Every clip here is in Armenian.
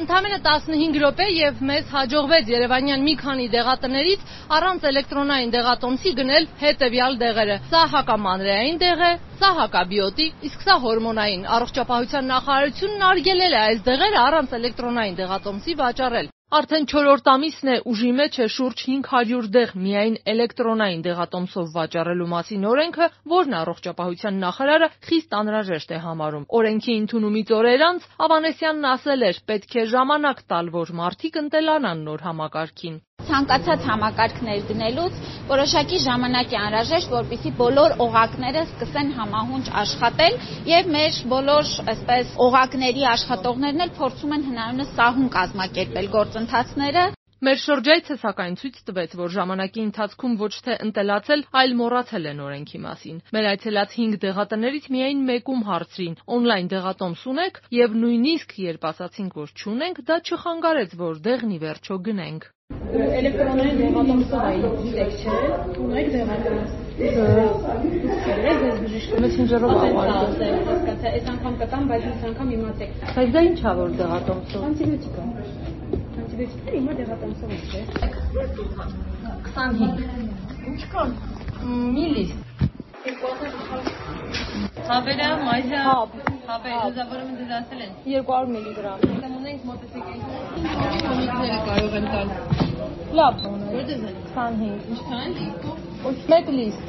Ընդամենը 15 րոպե եւ մեզ հաջողվեց Երևանյան մի քանի դեղատներից առանց էլեկտրոնային դեղատոմսի գնել հետեւյալ դեղերը։ Սա հակամանրեային դեղ է, սա հակաբիոտիկ, իսկ սա հորմոնային։ Առողջապահության նախարարությունն արգելել է այս դեղերը առանց էլեկտրոնային դեղատոմսի վաճառել։ Արդեն 4-րդ ամիսն է ուժի մեջ է շուրջ 500 դեղ միայն էլեկտրոնային դեղատոմսով վաճառելու մասին օրենքը, որն առողջապահության նախարարը խիստ անհրաժեշտ է համարում։ Օրենքի ընդունումից օրեր անց Ավանեսյանն ասել էր, պետք է ժամանակ տալ, որ մարդիկ ընտելանան նոր համակարգին։ Ցանկացած համակարգ ներդնելուց որոշակի ժամանակ է անհրաժեշտ, որպեսզի բոլոր օղակները սկսեն համահունչ աշխատել եւ մեր բոլոր այսպես օղակների աշխատողներն էլ փորձում են հնարավորինս սահուն կազմակերպել գործընթացները։ Մեր շրջայցը սակայն ցույց տվեց, որ ժամանակի ընթացքում ոչ թե ընտելացել, այլ մոռացել են օրենքի մասին։ Մեր այցելած 5 դեղատներից միայն մեկում հարցրին. օնլայն դեղատոմս ունեք, եւ նույնիսկ երբ ասացինք, որ չունենք, դա չխանգարեց, որ դեղն ի վերջո գնենք։ Էլեկտրոնային դեղատոմսով այլ գիտեք չէ, ունեք դեղատոմս։ Մեսենջերով հասկացա, այս անգամ կտամ, բայց այս անգամ իմացեք։ Բայց դա ի՞նչ է որ դեղատոմսով։ Անտիբիոտիկա։ Անտիբիոտիկը հիմա դեղատոմսով է։ 25։ Ինչ կան։ Միլիս։ Հավերը, մայթը, հավերը, դժվարում են դասել են։ 200 միլիգրամ։ Ունենք մոտոցիկլետները կարող են տալ։ Լավ։ Որտե՞ղ է։ 25։ Ինչքան։ Մեկ լիստ։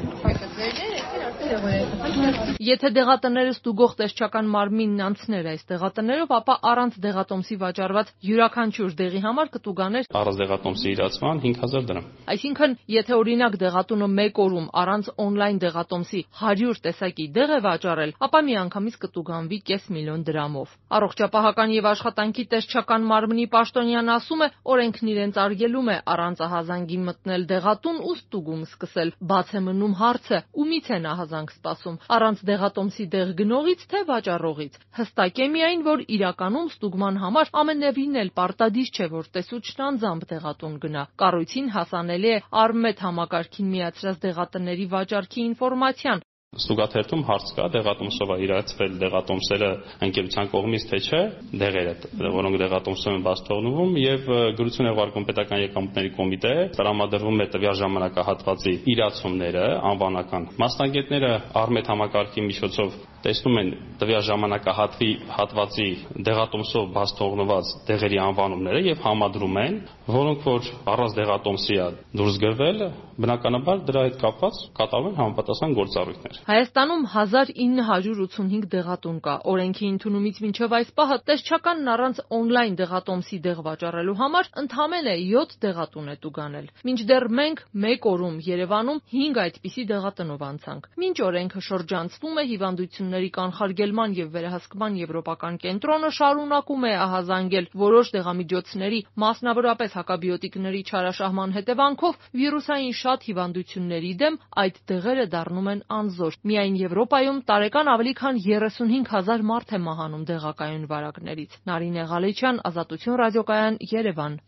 Եթե դեղատները ստուգող տեսչական մարմինն անցներ այս դեղատներով, ապա առանց դեղատոմսի վաճառված յուրաքանչյուր դեղի համար կտուգաներ առանց դեղատոմսի իրացման 5000 դրամ։ Այսինքն, եթե օրինակ դեղատունը մեկ օրում առանց օնլայն դեղատոմսի 100 տեսակի դեղ է վաճառել, ապա միանգամից կտուգանվի $500,000 դրամով։ Առողջապահական եւ աշխատանքի տեսչական մարմնի պաշտոնյան ասում է, օրենքն իրենց արգելում է առանց ահազանգի մտնել դեղատուն ու ստուգում սկսել։ Բաց է մնում հարցը, ումից են ահազանգ սպասում, առանց դեղատոմսի դեղ գնողից թե վաճառողից։ Հստակ է միայն, որ իրականում ստուգման համար ամենևին էլ պարտադիր չէ, որ տեսուչն անձամբ դեղատուն գնա։ Կառույցին հասանելի է Արմետ համակարգին միացրած դեղատների վաճառքի ինֆորմացիան։ Ստուգաթերթում հարց կա, դեղատոմսով է իրացվել դեղատոմսերը ընկերության կողմից թե չէ, դեղերը, որոնք դեղատոմսով են բաց թողնվում եւ գրություն է ուղարկում պետական եկամուտների կոմիտե, տրամադրվում է տվյալ ժամանակահատվածի իրացումները անվանական։ Մասնագետները Արմետ համակարգի միջոցով տեսնում են տվյալ ժամանակահատվածի դեղատոմսով բաց թողնված դեղերի անվանումները եւ համադրում են, որոնք որ առանց դեղատոմսի է դուրս գրվել, բնականաբար դրա հետ կապված կատարվում են համապատասխան գործառույթներ։ Հայաստանում 1985 դեղատուն կա։ Օրենքի ընդունումից մինչև այս պահը տեսչականն առանց օնլայն դեղատոմսի դեղ վաճառելու համար ընդամենը 7 դեղատուն է տուգանել։ Մինչդեռ մենք մեկ օրում Երևանում 5 այդպիսի դեղատնով անցանք։ Մինչ օրենքը շրջանցվում է, հիվանդությունների կանխարգելման եւ վերահսկման եվրոպական կենտրոնը շարունակում է ահազանգել որոշ դեղամիջոցների, մասնավորապես հակաբիոտիկների չարաշահման հետևանքով վիրուսային շատ հիվանդությունների դեմ այդ դեղերը դառնում են անզոր։ Միայն Եվրոպայում տարեկան ավելի քան 35,000 մարդ է մահանում դեղակայուն վարակներից։ Նարինե Ղալեչյան, Ազատություն ռադիոկայան, Երևան։